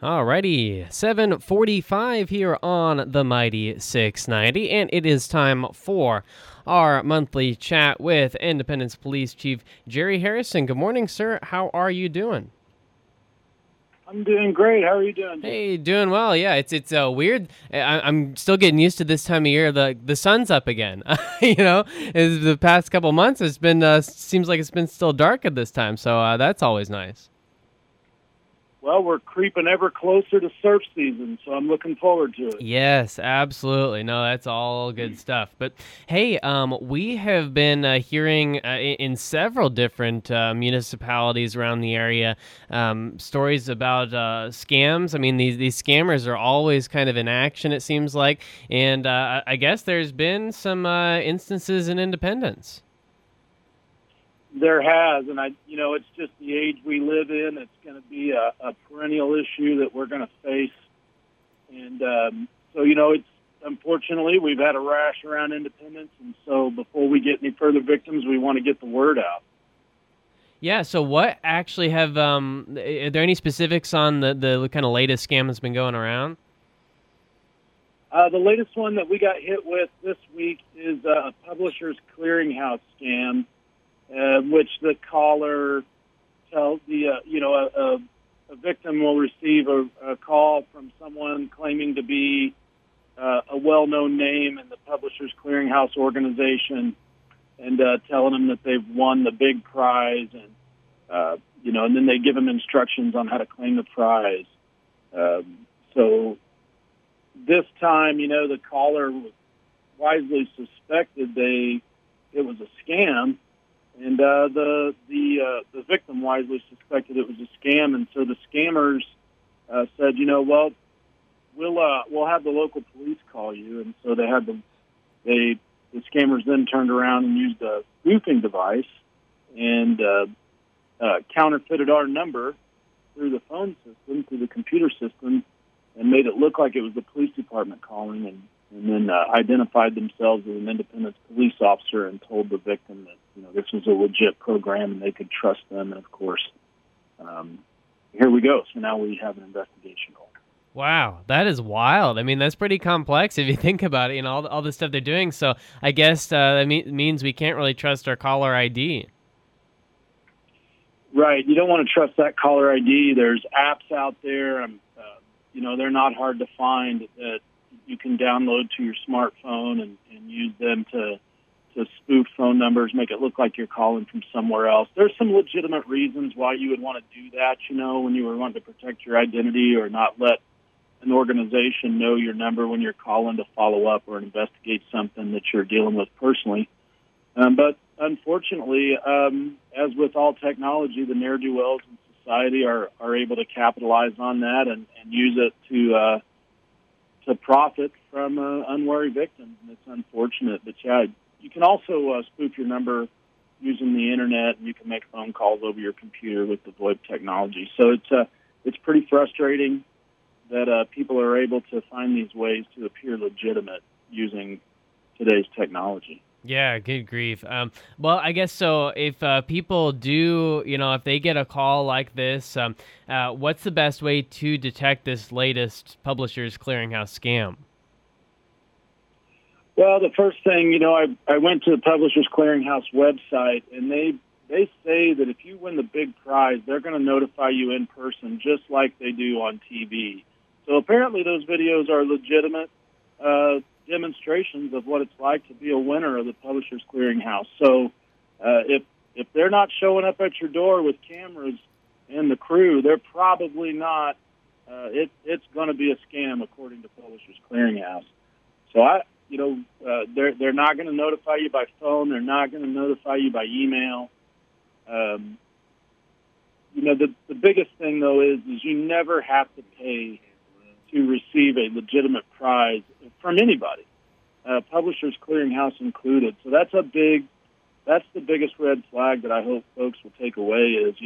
Alrighty, 7:45 here on the Mighty 690, and it is time for our monthly chat with Independence Police Chief Jerry Harrison. Good morning, sir. How are you doing? I'm doing great. How are you doing? Hey, doing well. Yeah, it's weird. I'm still getting used to this time of year. The sun's up again. The past couple months it's been seems like it's been still dark at this time. So that's always nice. Well, we're creeping ever closer to surf season, so I'm looking forward to it. Yes, absolutely. No, that's all good stuff. But hey, we have been hearing in several different municipalities around the area stories about scams. I mean, these scammers are always kind of in action, it seems like. And I guess there's been some instances in Independence. There has, and it's just the age we live in. It's going to be a perennial issue that we're going to face, and it's unfortunately we've had a rash around Independence, and so before we get any further victims, we want to get the word out. Yeah. So what actually have are there any specifics on the kind of latest scam that's been going around? The latest one that we got hit with this week is a Publishers Clearinghouse scam. Which the caller tells a victim will receive a call from someone claiming to be a well-known name in the Publishers Clearinghouse organization, and telling them that they've won the big prize, and and then they give them instructions on how to claim the prize. So this time, the caller wisely suspected it was a scam. And the victim wisely suspected it was a scam, and so the scammers said, we'll have the local police call you. And so the scammers then turned around and used a spoofing device and counterfeited our number through the phone system, through the computer system, and made it look like it was the police department calling, and then identified themselves as an Independence police officer and told the victim that this was a legit program and they could trust them. And of course, here we go. So now we have an investigation going. Wow, that is wild. I mean, that's pretty complex if you think about it. All the stuff they're doing. So I guess that means we can't really trust our caller ID. Right. You don't want to trust that caller ID. There's apps out there. They're not hard to find that you can download to your smartphone and use them to spoof phone numbers, make it look like you're calling from somewhere else. There's some legitimate reasons why you would want to do that, when you were wanting to protect your identity or not let an organization know your number when you're calling to follow up or investigate something that you're dealing with personally. But unfortunately, as with all technology, the ne'er-do-wells in society are able to capitalize on that and use it to profit from unwary victims, and it's unfortunate. But yeah, you can also spoof your number using the internet, and you can make phone calls over your computer with the VoIP technology. So it's pretty frustrating that people are able to find these ways to appear legitimate using today's technology. Yeah, good grief. Well, I guess so. If people do, if they get a call like this, what's the best way to detect this latest Publishers Clearinghouse scam? Well, the first thing, I went to the Publishers Clearinghouse website, and they say that if you win the big prize, they're going to notify you in person, just like they do on TV. So apparently those videos are legitimate demonstrations of what it's like to be a winner of the Publishers Clearinghouse. So if they're not showing up at your door with cameras and the crew, they're probably not. It's going to be a scam, according to Publishers Clearinghouse. So they're not going to notify you by phone. They're not going to notify you by email. The biggest thing though is you never have to pay to receive a legitimate prize from anybody, Publishers Clearinghouse included. So that's the biggest red flag that I hope folks will take away is,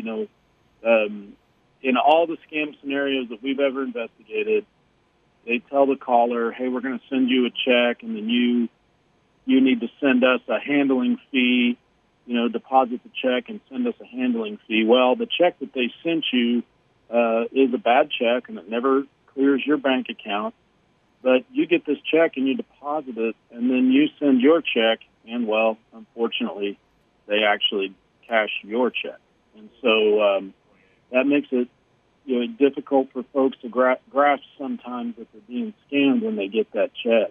in all the scam scenarios that we've ever investigated, they tell the caller, hey, we're going to send you a check, and then you need to send us a handling fee, deposit the check and send us a handling fee. Well, the check that they sent you is a bad check and it never clears your bank account. But you get this check and you deposit it, and then you send your check, and, well, unfortunately, they actually cash your check. And so that makes it difficult for folks to grasp sometimes that they're being scammed when they get that check.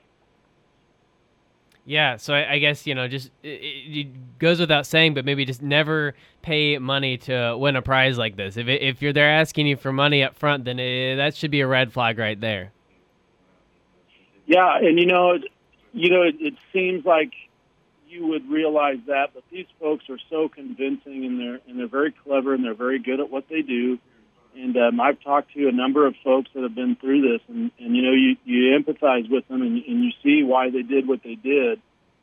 Yeah, so I guess, just it goes without saying, but maybe just never pay money to win a prize like this. If you're there asking you for money up front, then that should be a red flag right there. Yeah, and it seems like you would realize that, but these folks are so convincing, and they're very clever, and they're very good at what they do. And I've talked to a number of folks that have been through this, and you empathize with them, and you see why they did what they did.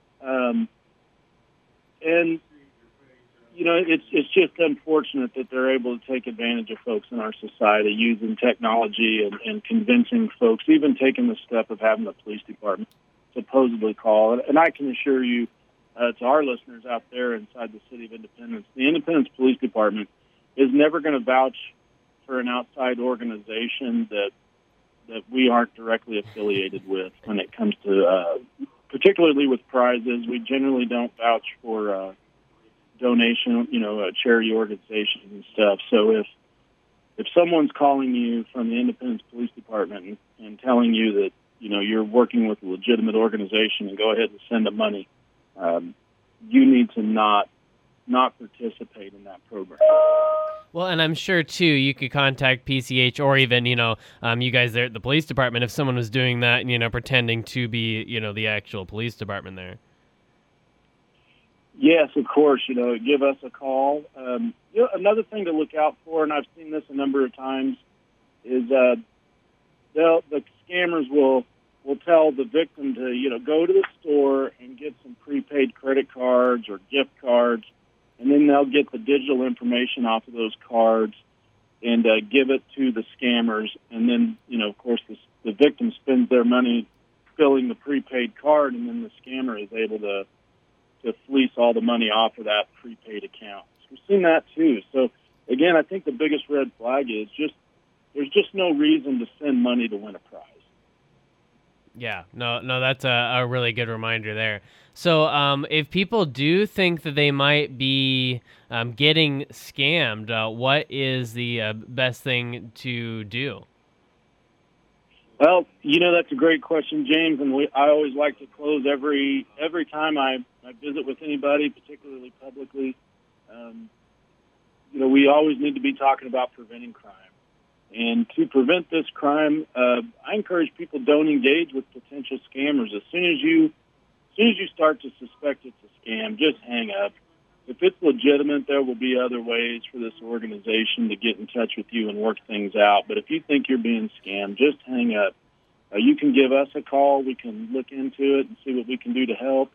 It's just unfortunate that they're able to take advantage of folks in our society using technology and convincing folks, even taking the step of having the police department supposedly call. And I can assure you, to our listeners out there inside the city of Independence, the Independence Police Department is never going to vouch for an outside organization that we aren't directly affiliated with when it comes to, particularly with prizes. We generally don't vouch for donation, charity organizations and stuff. So if someone's calling you from the Independence Police Department and telling you that, you're working with a legitimate organization and go ahead and send them money, you need to not participate in that program. Well, and I'm sure, too, you could contact PCH or even, you guys there at the police department if someone was doing that, pretending to be, the actual police department there. Yes, of course, give us a call. Another thing to look out for, and I've seen this a number of times, is the scammers will tell the victim to, go to the store and get some prepaid credit cards or gift cards, and then they'll get the digital information off of those cards and give it to the scammers. And then, of course, the victim spends their money filling the prepaid card, and then the scammer is able to fleece all the money off of that prepaid account. So we've seen that, too. So, again, I think the biggest red flag is there's just no reason to send money to win a prize. Yeah, no, that's a really good reminder there. So if people do think that they might be getting scammed, what is the best thing to do? Well, that's a great question, James, and I always like to close every time I visit with anybody, particularly publicly. We always need to be talking about preventing crime. And to prevent this crime, I encourage people don't engage with potential scammers. As soon as you start to suspect it's a scam, just hang up. If it's legitimate, there will be other ways for this organization to get in touch with you and work things out. But if you think you're being scammed, just hang up. You can give us a call. We can look into it and see what we can do to help.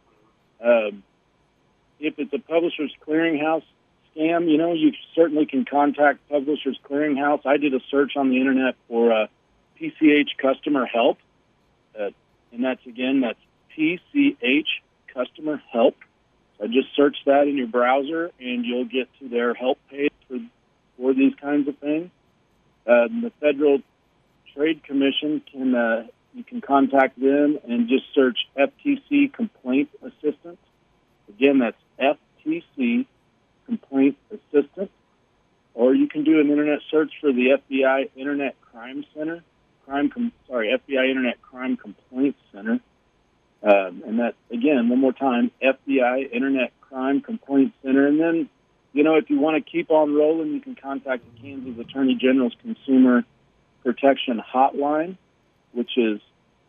If it's a Publishers Clearinghouse scam, you certainly can contact Publishers Clearinghouse. I did a search on the internet for PCH Customer Help, and that's PCH Customer Help. So just search that in your browser, and you'll get to their help page for these kinds of things. The Federal Trade Commission you can contact them and just search FTC Complaint Assistance. Again, that's FTC Complaint Assistant, or you can do an internet search for the FBI Internet Crime Center, FBI Internet Crime Complaint Center, and that, again, one more time, FBI Internet Crime Complaint Center. And then, if you want to keep on rolling, you can contact the Kansas Attorney General's Consumer Protection Hotline, which is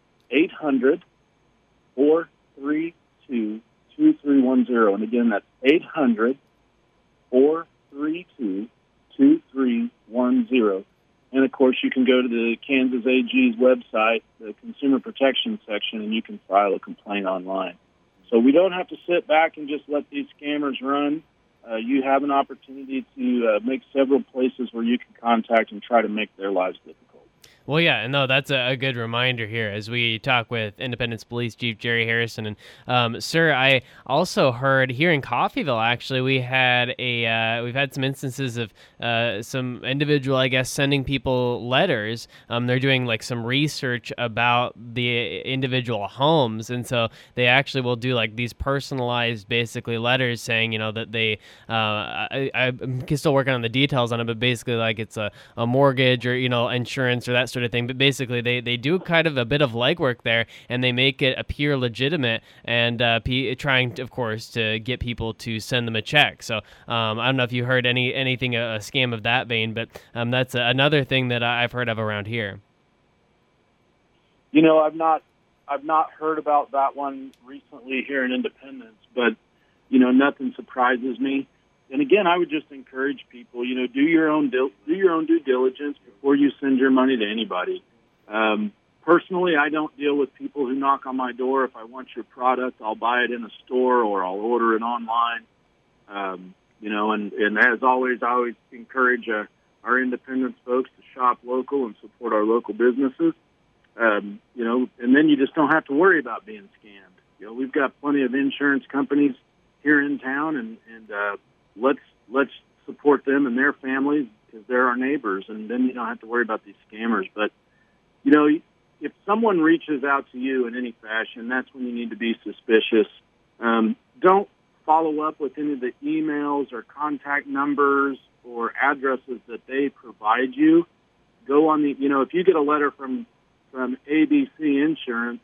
800-432-2310. And again, that's 800-432-2310. And, of course, you can go to the Kansas AG's website, the Consumer Protection section, and you can file a complaint online. So we don't have to sit back and just let these scammers run. You have an opportunity to make several places where you can contact and try to make their lives difficult. Well, yeah, no, that's a good reminder here as we talk with Independence Police Chief Jerry Harrison. And sir, I also heard here in Coffeyville, actually, we've had some instances of some individual, I guess, sending people letters. They're doing like some research about the individual homes, and so they actually will do like these personalized, basically letters saying, that they. I'm still working on the details on it, but basically like it's a mortgage or insurance or that sort of thing. But basically they do kind of a bit of legwork there, and they make it appear legitimate, and trying to, of course, to get people to send them a check. So I don't know if you heard anything a scam of that vein, but that's another thing that I've heard of around here. I've not heard about that one recently here in Independence, but nothing surprises me. And again, I would just encourage people, do your own due diligence before you send your money to anybody. Personally, I don't deal with people who knock on my door. If I want your product, I'll buy it in a store or I'll order it online. And as always, I always encourage our Independence folks to shop local and support our local businesses. And then you just don't have to worry about being scammed. We've got plenty of insurance companies here in town, and let's support them and their families because they're our neighbors, and then you don't have to worry about these scammers. But, if someone reaches out to you in any fashion, that's when you need to be suspicious. Don't follow up with any of the emails or contact numbers or addresses that they provide you. Go on if you get a letter from ABC Insurance,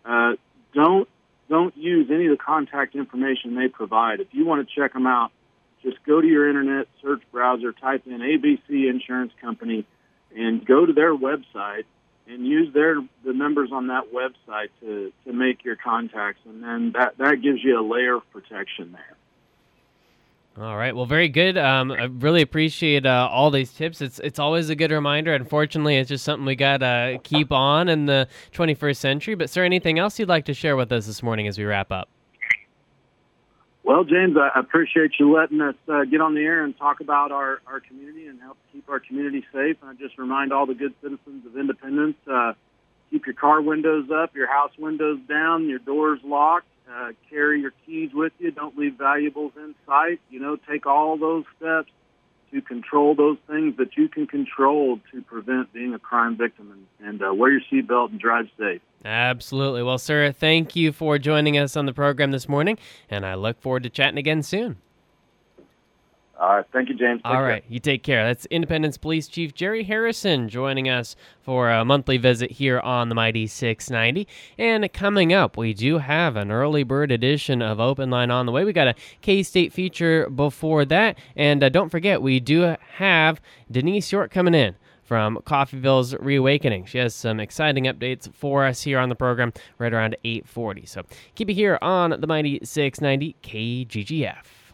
don't use any of the contact information they provide. If you want to check them out, just go to your internet search browser, type in ABC Insurance Company, and go to their website and use the numbers on that website to make your contacts, and then that gives you a layer of protection there. All right. Well, very good. I really appreciate all these tips. It's always a good reminder. Unfortunately, it's just something we got to keep on in the 21st century. But, sir, anything else you'd like to share with us this morning as we wrap up? Well, James, I appreciate you letting us get on the air and talk about our community and help keep our community safe. And I just remind all the good citizens of Independence, keep your car windows up, your house windows down, your doors locked. Carry your keys with you. Don't leave valuables in sight. Take all those steps to control those things that you can control to prevent being a crime victim, and wear your seatbelt and drive safe. Absolutely. Well, sir, thank you for joining us on the program this morning, and I look forward to chatting again soon. All right. Thank you, James. All right. You take care. That's Independence Police Chief Jerry Harrison joining us for a monthly visit here on the Mighty 690. And coming up, we do have an early bird edition of Open Line on the way. We got a K-State feature before that. And don't forget, we do have Denise York coming in from Coffeyville's Reawakening. She has some exciting updates for us here on the program right around 8:40. So keep it here on the Mighty 690 KGGF.